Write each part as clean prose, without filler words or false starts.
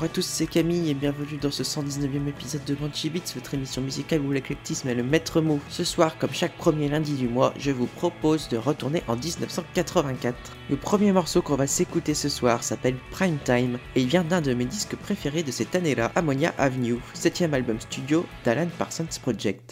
à tous, c'est Camille et bienvenue dans ce 119e épisode de Banshee Beats, votre émission musicale où l'éclectisme est le maître mot. Ce soir, comme chaque premier lundi du mois, je vous propose de retourner en 1984. Le premier morceau qu'on va s'écouter ce soir s'appelle Prime Time et il vient d'un de mes disques préférés de cette année-là, Ammonia Avenue, 7ème album studio d'Alan Parsons Project.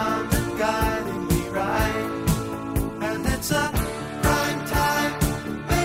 Prime time.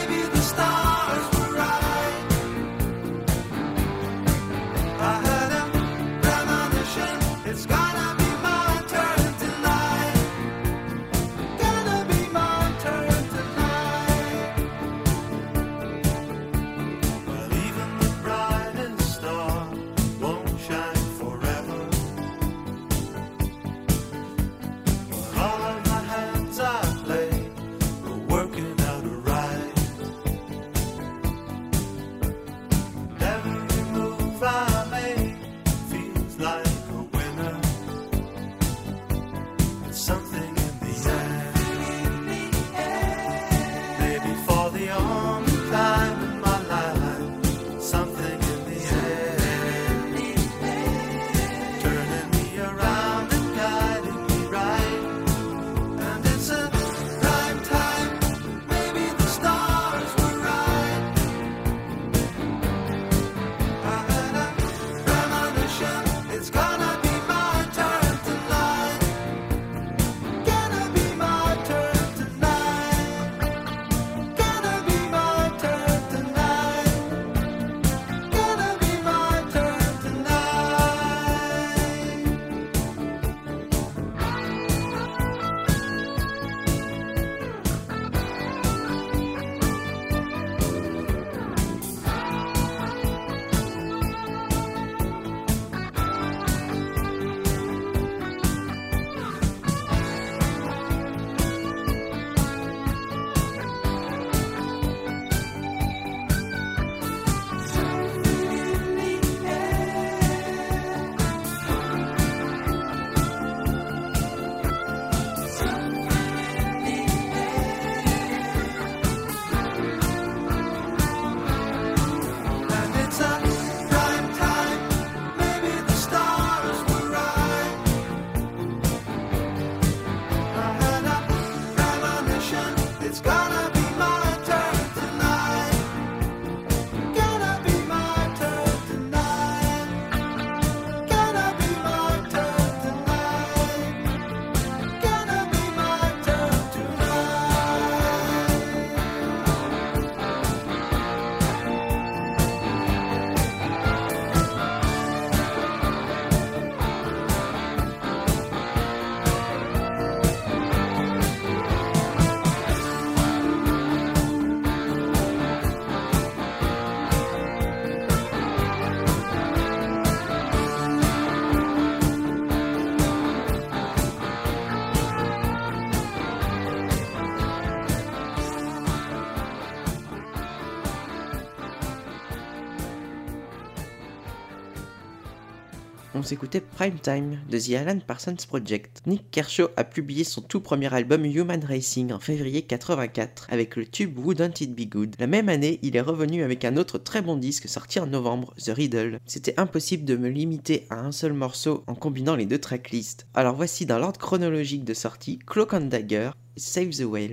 on s'écoutait Prime Time de The Alan Parsons Project. Nick Kershaw a publié son tout premier album Human Racing en février 84 avec le tube Wouldn't It Be Good. La même année, il est revenu avec un autre très bon disque sorti en novembre, The Riddle. C'était impossible de me limiter à un seul morceau en combinant les deux tracklists. Alors voici dans l'ordre chronologique de sortie Cloak and Dagger et Save the Whale.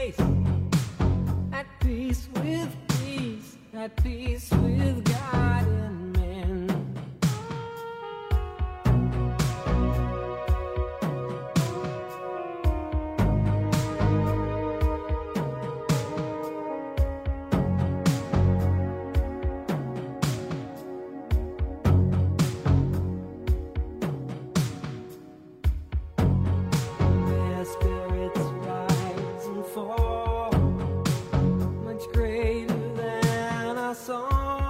place. At peace with peace, at peace with God and men. Where spirits rise and fall, much greater than our song.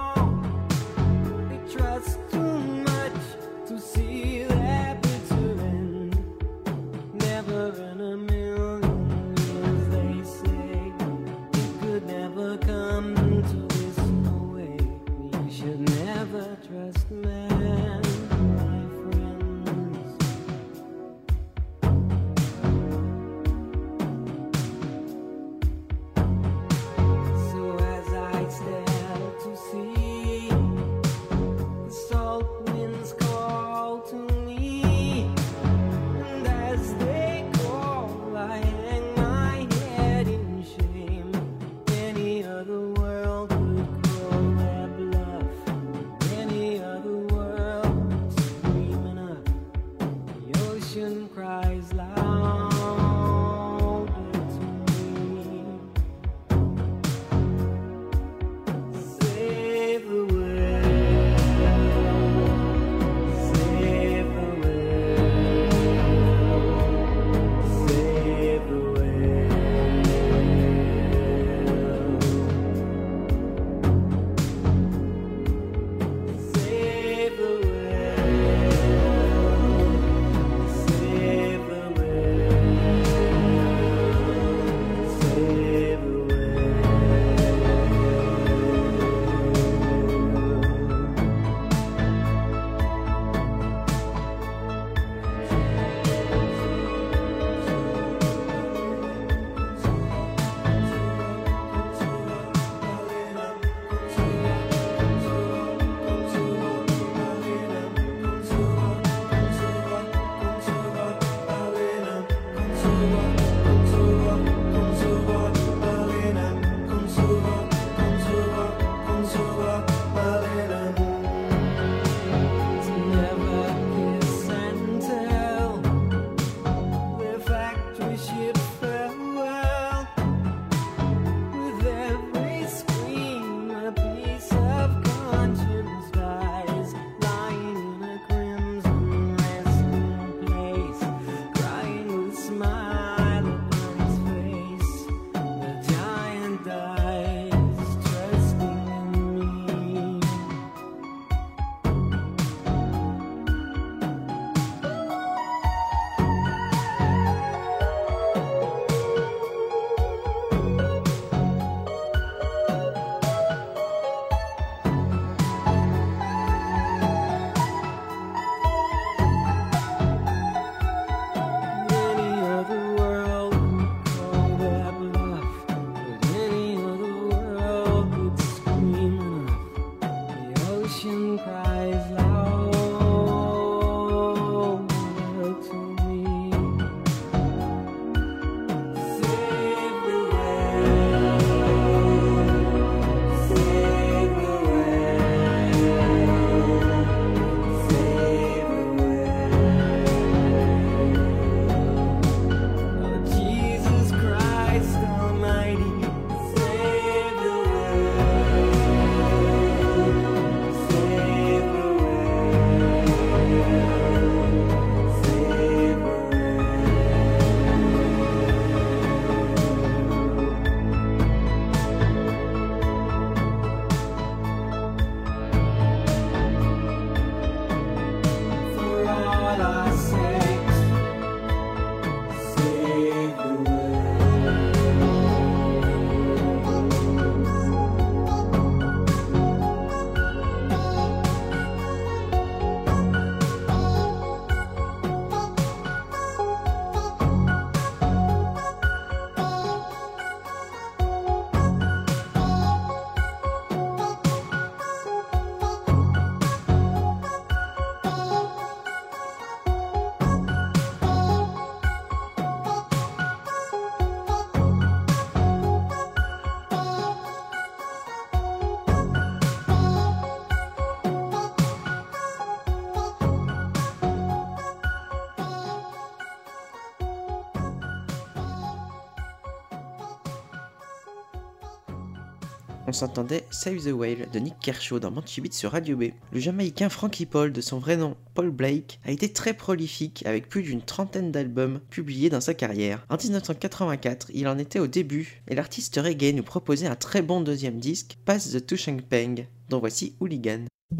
on s'entendait Save the Whale de Nick Kershaw dans Banshee Beats sur Radio B. Le Jamaïcain Frankie Paul, de son vrai nom Paul Blake, a été très prolifique avec plus d'une trentaine d'albums publiés dans sa carrière. En 1984, il en était au début et l'artiste reggae nous proposait un très bon deuxième disque, Pass the Tushang Peng, dont voici Hooligan.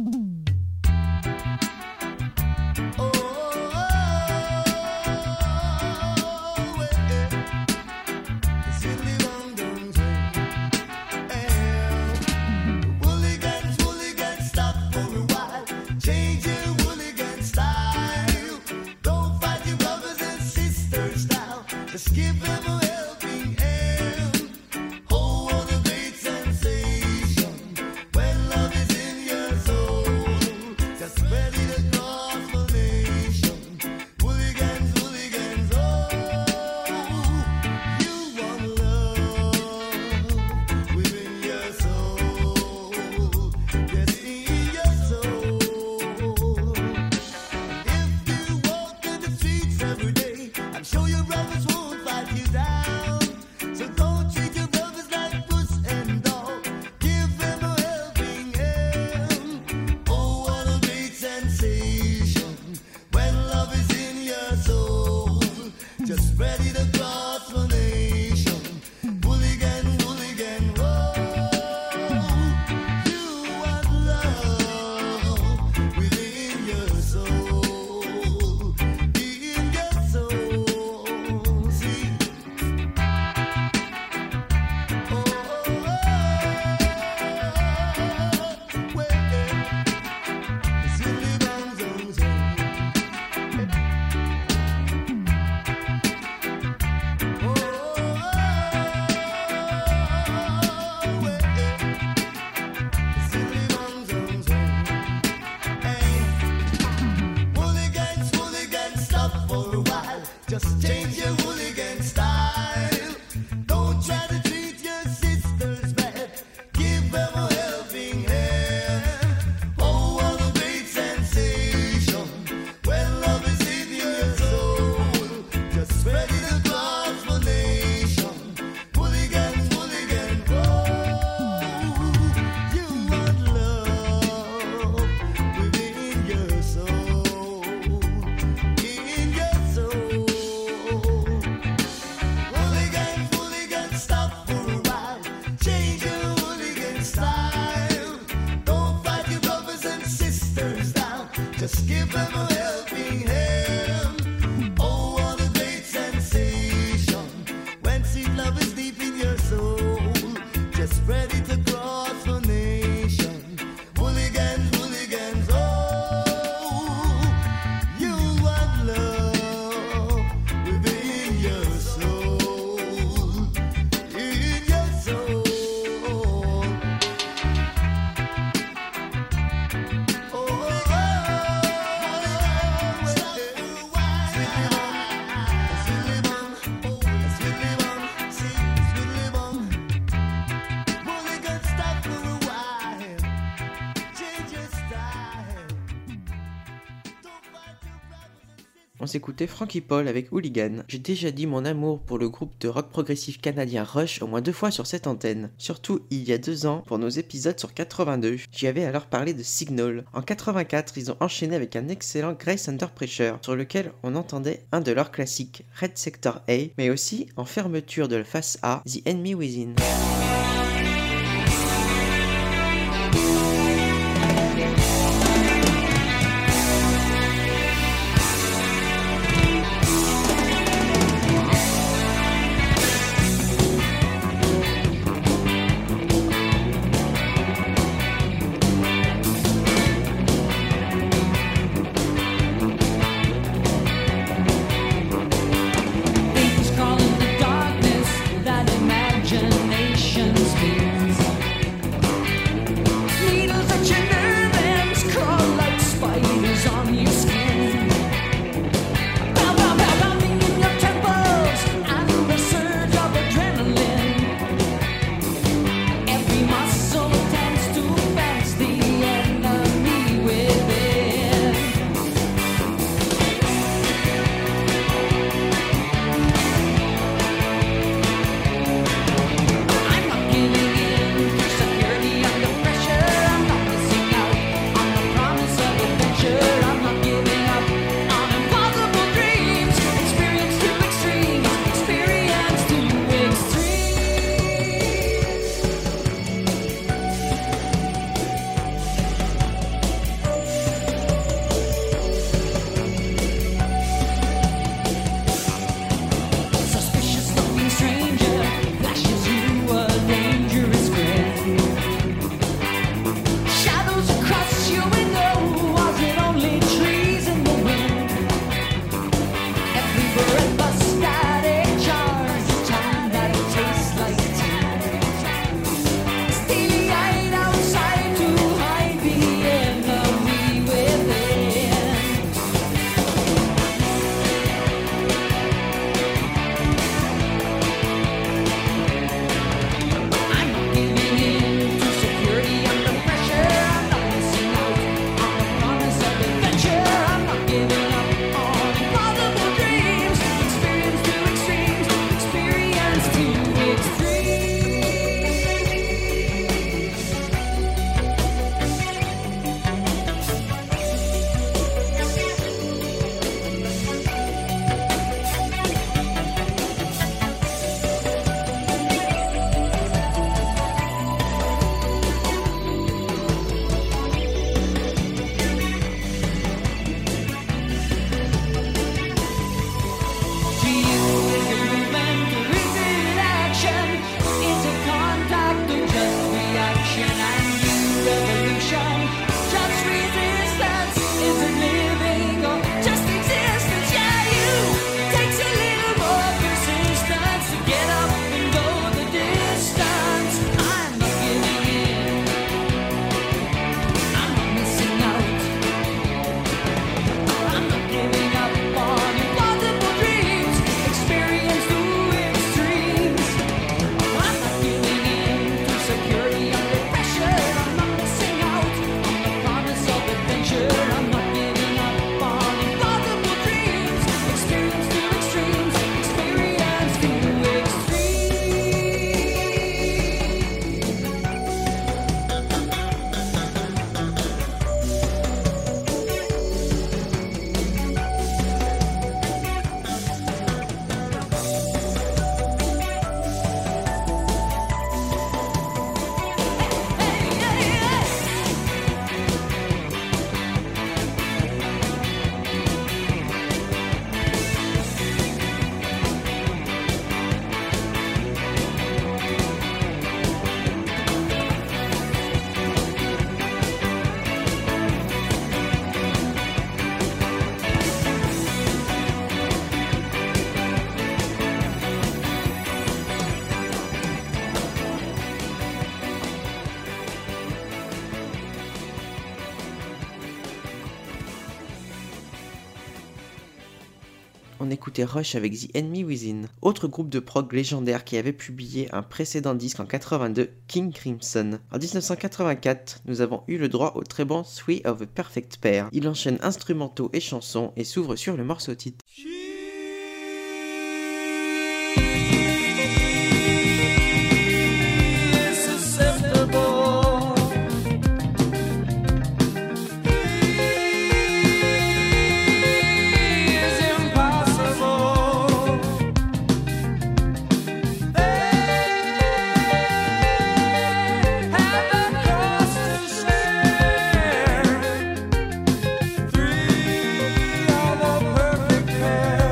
On s'écoutait Frankie Paul avec Hooligan. J'ai déjà dit mon amour pour le groupe de rock progressif canadien Rush au moins 2 fois sur cette antenne. Surtout il y a 2 ans pour nos épisodes sur 82. J'y avais alors parlé de Signal. En 84, ils ont enchaîné avec un excellent Grace Under Pressure sur lequel on entendait un de leurs classiques, Red Sector A, mais aussi en fermeture de la face A, The Enemy Within. Imagination speaks. On écoutait Rush avec The Enemy Within, autre groupe de prog légendaire qui avait publié un précédent disque en 82, King Crimson. En 1984, nous avons eu le droit au très bon Three of a Perfect Pair. Il enchaîne instrumentaux et chansons et s'ouvre sur le morceau titre. Perfect pair.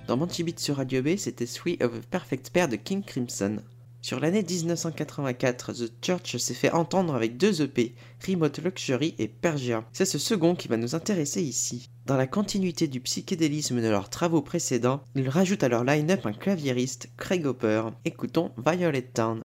Dans Banshee Beats sur Radio B, c'était Three of a Perfect Pair de King Crimson. Sur l'année 1984, The Church s'est fait entendre avec 2 EP, Remote Luxury et Persia. C'est ce second qui va nous intéresser ici. Dans la continuité du psychédélisme de leurs travaux précédents, ils rajoutent à leur line-up un claviériste, Craig Hopper. Écoutons Violet Town.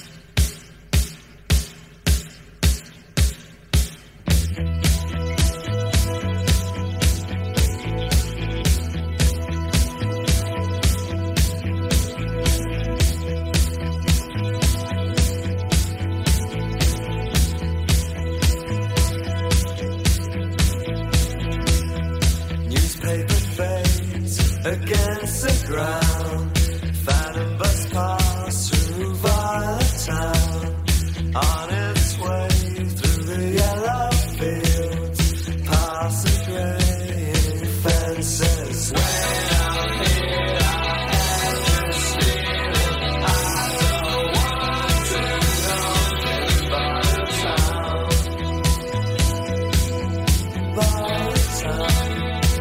Against the ground, phantom bus pass through Violet Town, on its way through the yellow fields, past the grey fences. When I'm here, I have this feeling I don't want to go in Violet Town.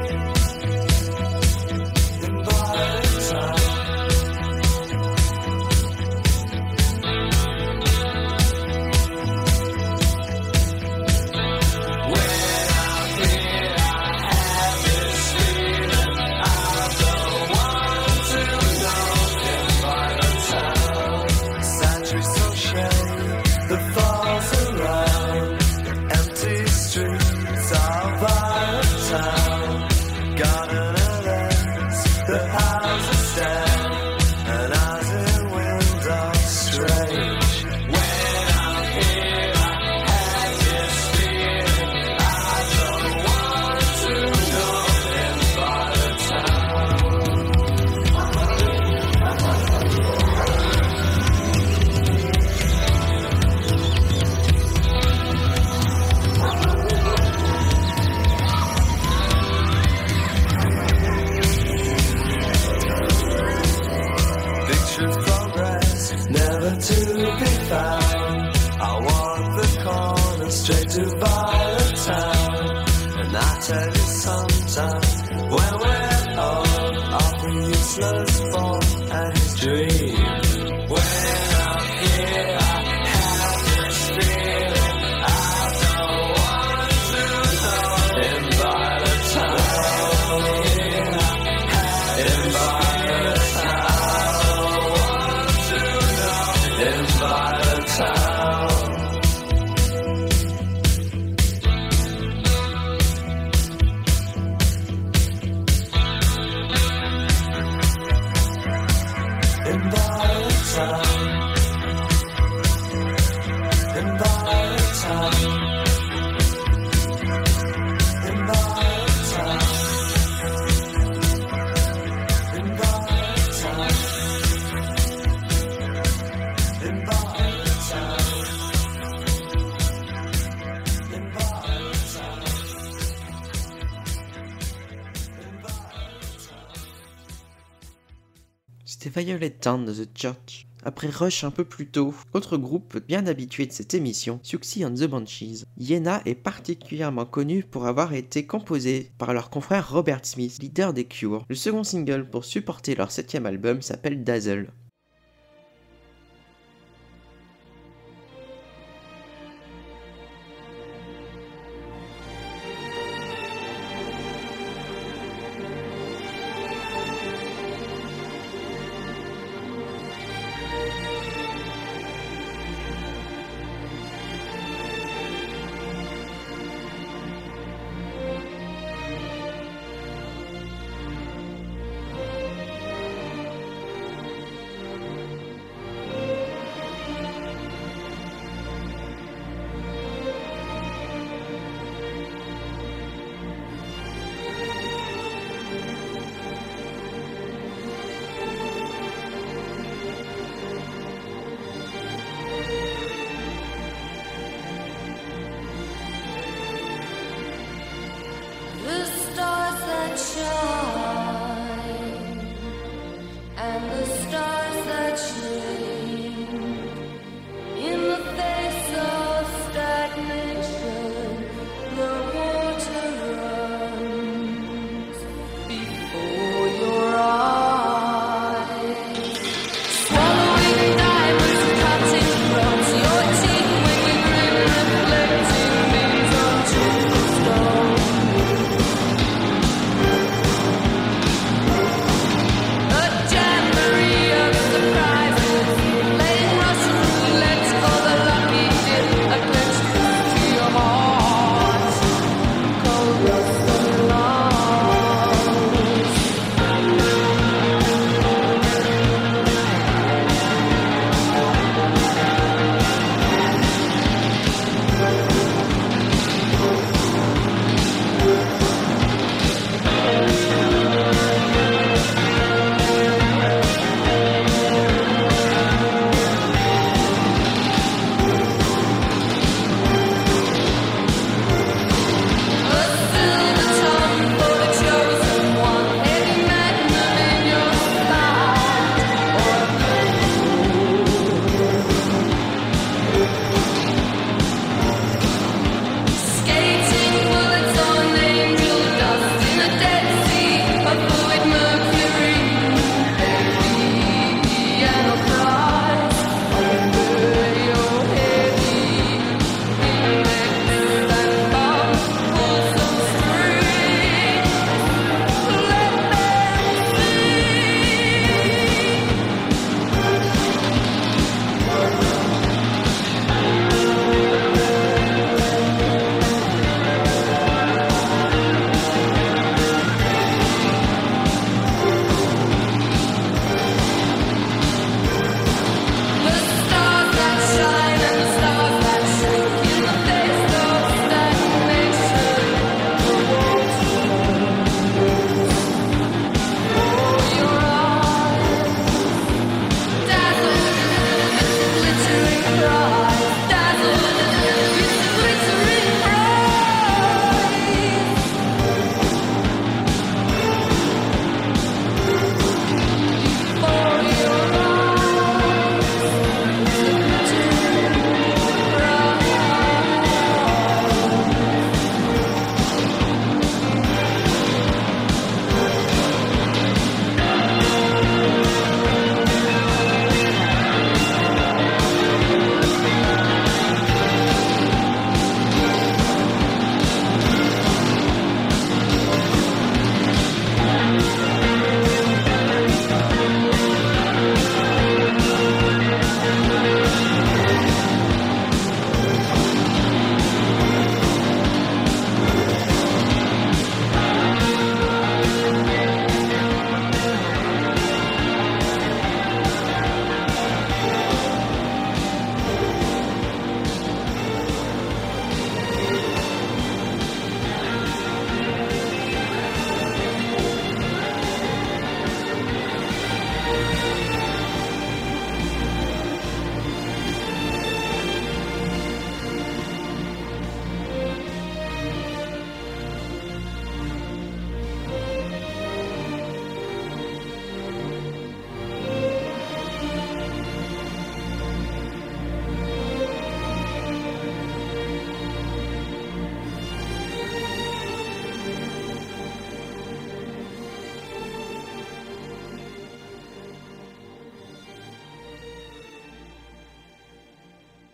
C'était Violet Town de The Church. Après Rush un peu plus tôt, autre groupe bien habitué de cette émission, Siouxsie and the Banshees. Yéna est particulièrement connu pour avoir été composé par leur confrère Robert Smith, leader des Cure. Le second single pour supporter leur 7e album s'appelle Dazzle.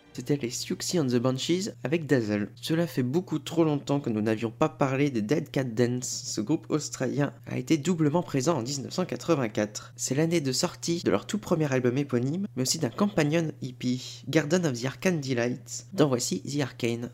C'était les Siouxsie and the Banshees avec Dazzle. Cela fait beaucoup trop longtemps que nous n'avions pas parlé des Dead Cat Dance. Ce groupe australien a été doublement présent en 1984. C'est l'année de sortie de leur tout premier album éponyme, mais aussi d'un companion EP, Garden of the Arcane Delights, dont voici The Arcane.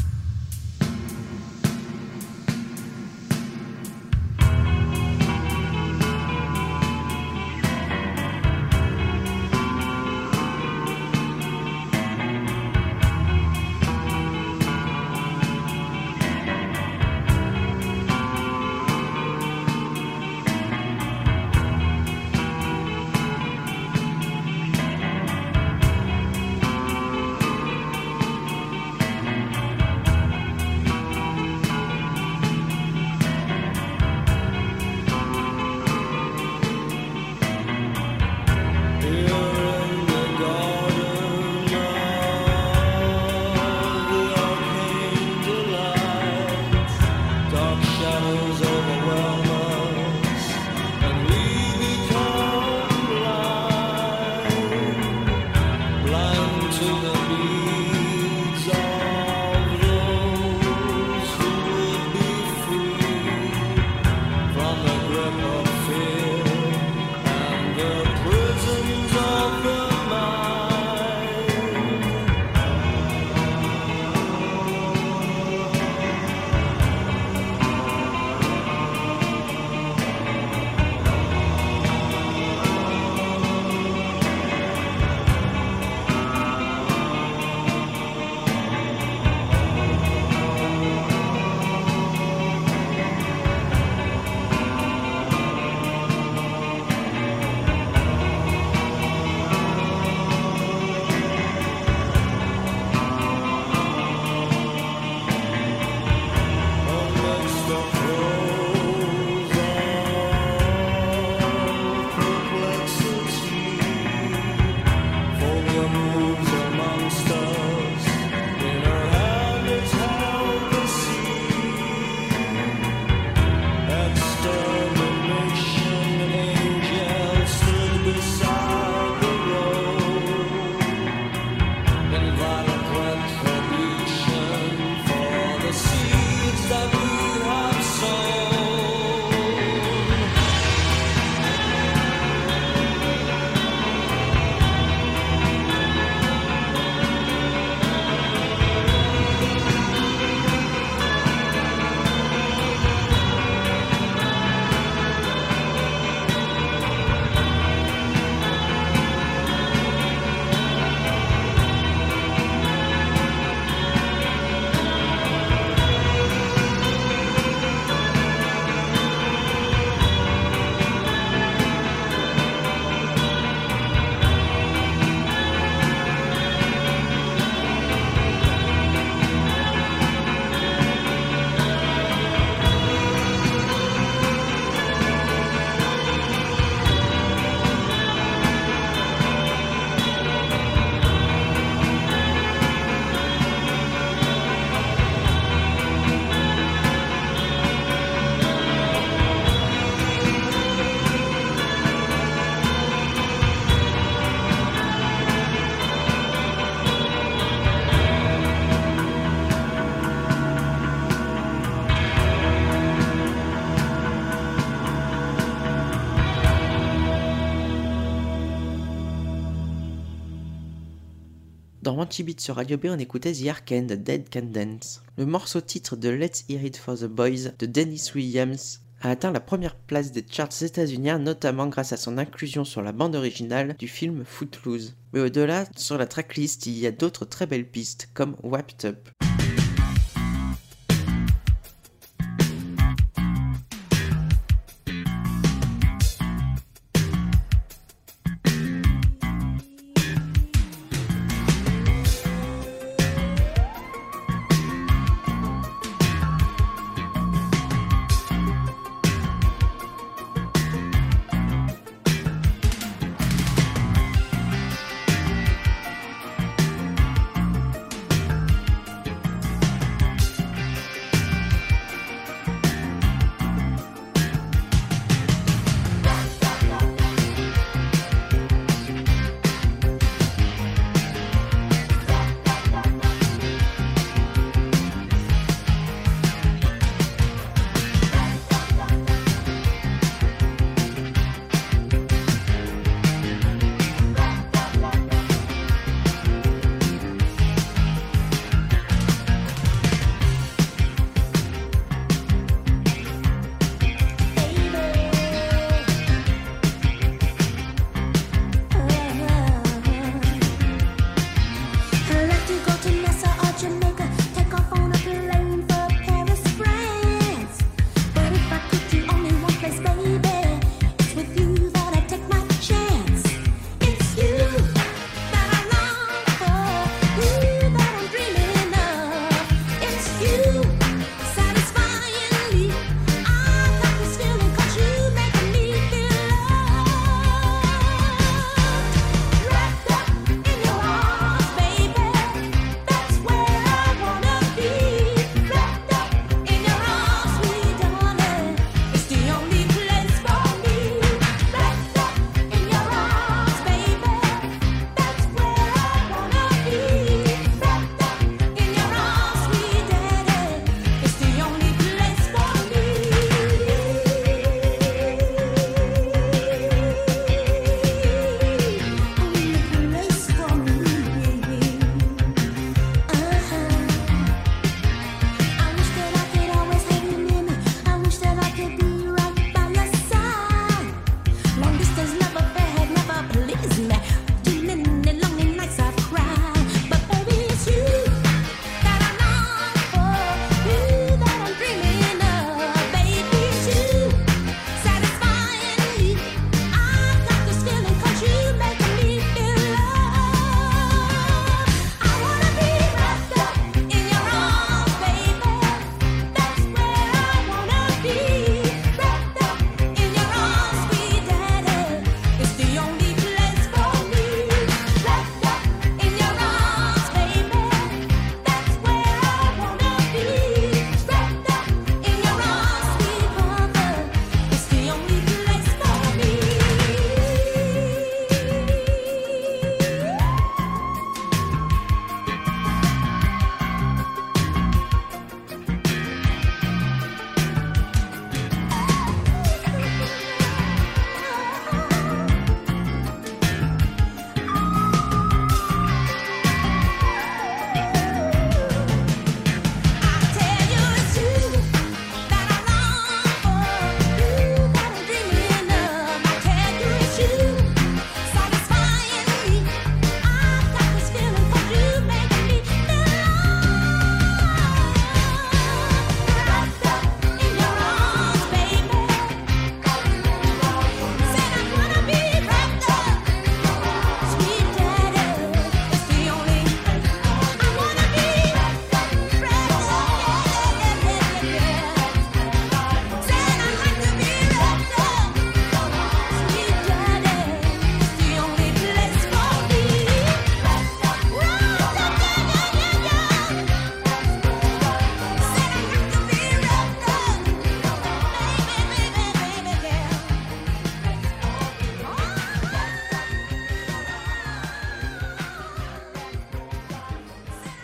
Dans Wanty Beat sur Radio B, on écoutait The Arcane de Dead Can Dance. Le morceau titre de Let's Hear It for the Boys de Dennis Williams a atteint la première place des charts états-uniens, notamment grâce à son inclusion sur la bande originale du film Footloose. Mais au-delà, sur la tracklist, il y a d'autres très belles pistes, comme Wrapped Up.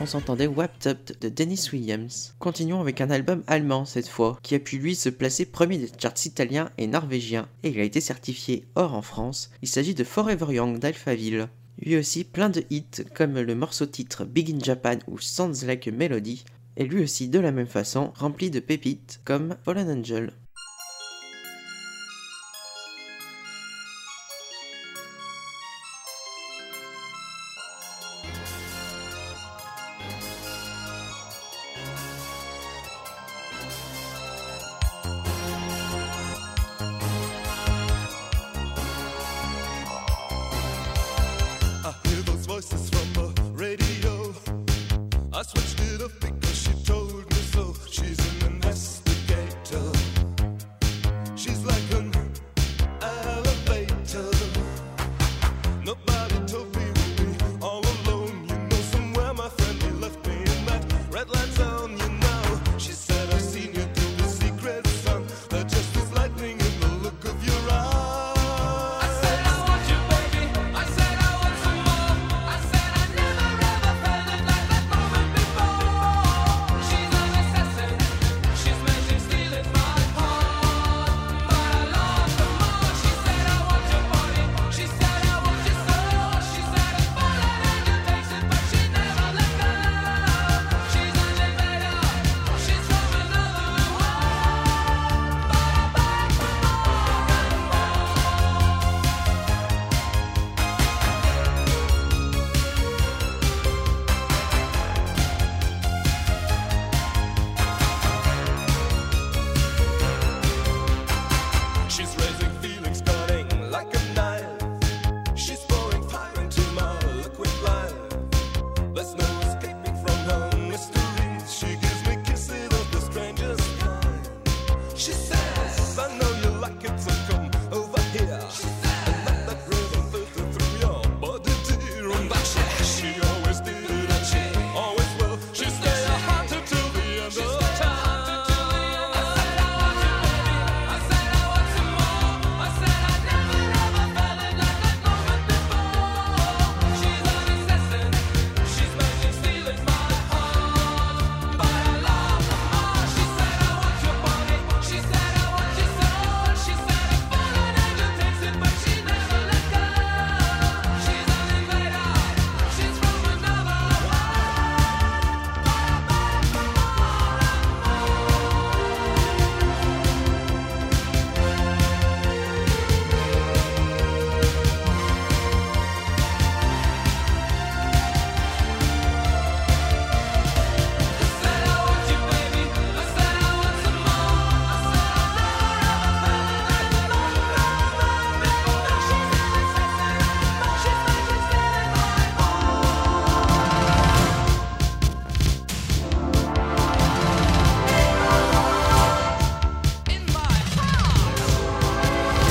s'entendait Wrapped Up de Dennis Williams. Continuons avec un album allemand cette fois, qui a pu lui se placer premier des charts italiens et norvégiens, et il a été certifié or en France. Il s'agit de Forever Young d'Alphaville. Lui aussi plein de hits comme le morceau titre Big in Japan ou Sounds Like a Melody, et lui aussi de la même façon rempli de pépites comme Fallen Angel. I hear those voices from the radio. I switched it up because she told me so. She's an investigator. She's like an elevator. Nobody told me we'd be all alone. You know somewhere my friend he left me in that red light zone. You know, she said I've seen you through the secret sun. They're just as lightning in the look of your eyes. I said I want you, baby. I said I want some more. I said I never ever felt it like that moment before. She's an assassin. She's magic, stealing my heart. But I love her more. She said I want your body. She said I want your soul. She said a fallen angel takes it, but she never let go. She's an invader. She's from another world. But I beg for more and more. She's raising feelings, cutting like a knife. She's pouring fire into my liquid life. There's no escaping from her mysteries. She gives me kisses of the strangest kind. She says, I know you like it, so come over here. And let that rhythm filter through your body, dear. And that's it. She always did it, and she always will. She stay a hunter till the end of time. I said I want you, baby. I said I want some more. I said I never ever felt it like that moment before. She's an assassin. She's magic, stealing my heart. But I love her more. She said I want your body. She said I want your soul. She said a fallen angel takes it, but she never let go. She's an invader. She's from another world. But I beg for more I said I want you, baby. I said I want some more. I said I never ever felt it like that moment before. She's an assassin. She's magic, stealing my heart. In my heart.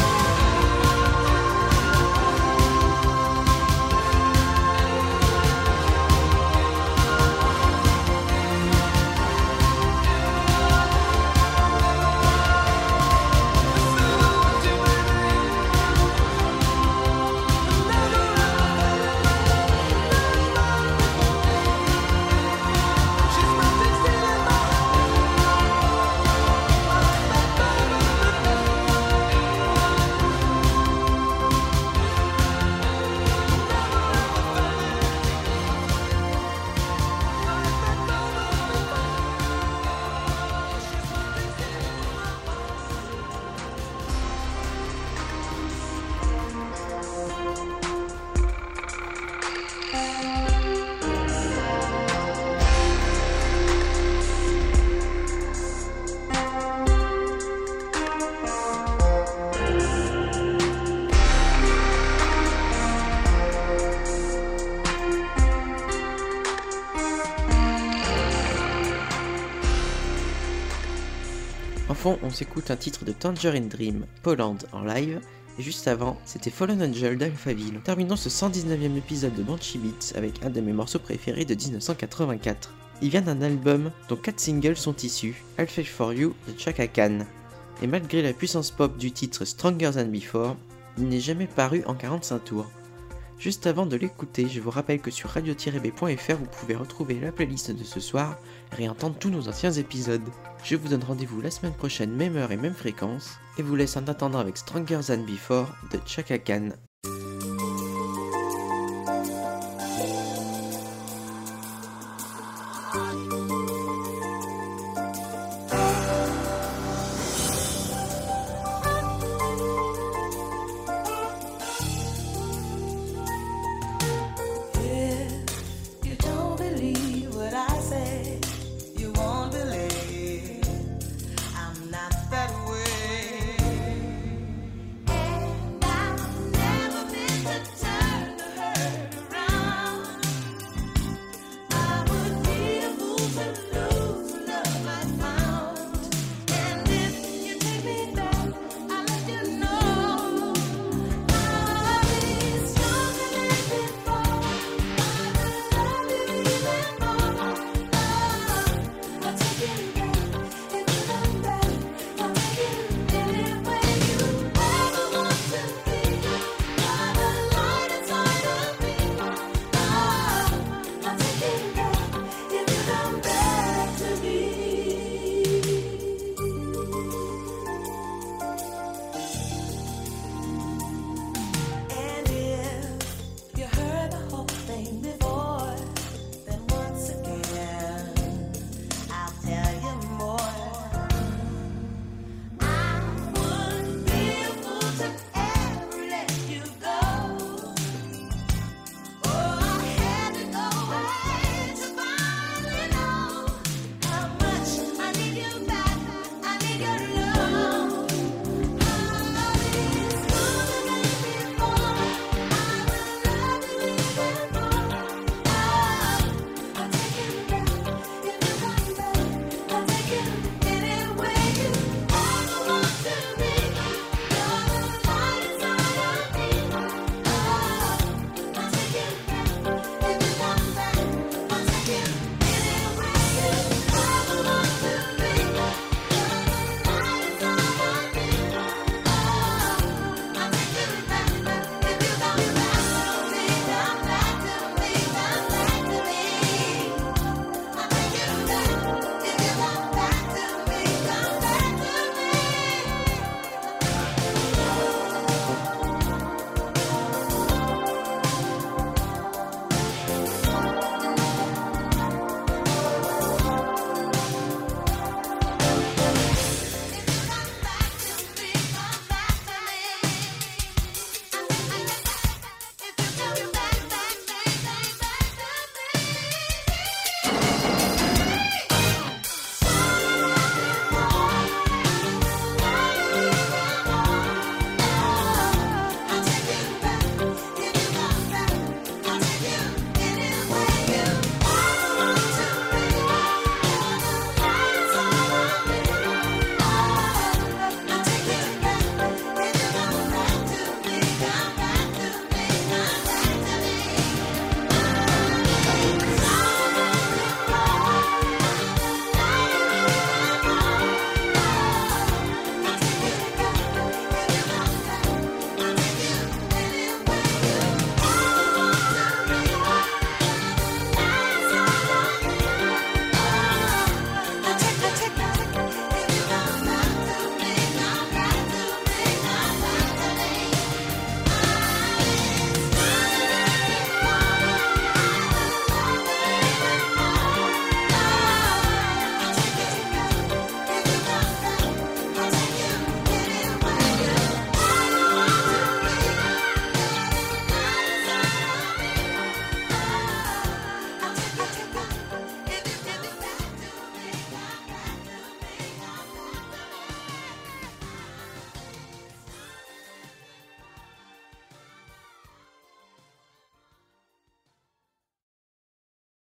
En fond, on s'écoute un titre de Tangerine Dream, Poland en live, et juste avant, c'était Fallen Angel d'Alphaville. Terminons ce 119e épisode de Banshee Beats avec un de mes morceaux préférés de 1984. Il vient d'un album dont 4 singles sont issus, I'll Fight For You de Chaka Khan. Et malgré la puissance pop du titre Stronger Than Before, il n'est jamais paru en 45 tours. Juste avant de l'écouter, je vous rappelle que sur radio-b.fr vous pouvez retrouver la playlist de ce soir et réentendre tous nos anciens épisodes. Je vous donne rendez-vous la semaine prochaine, même heure et même fréquence, et vous laisse en attendant avec Stronger Than Before de Chaka Khan.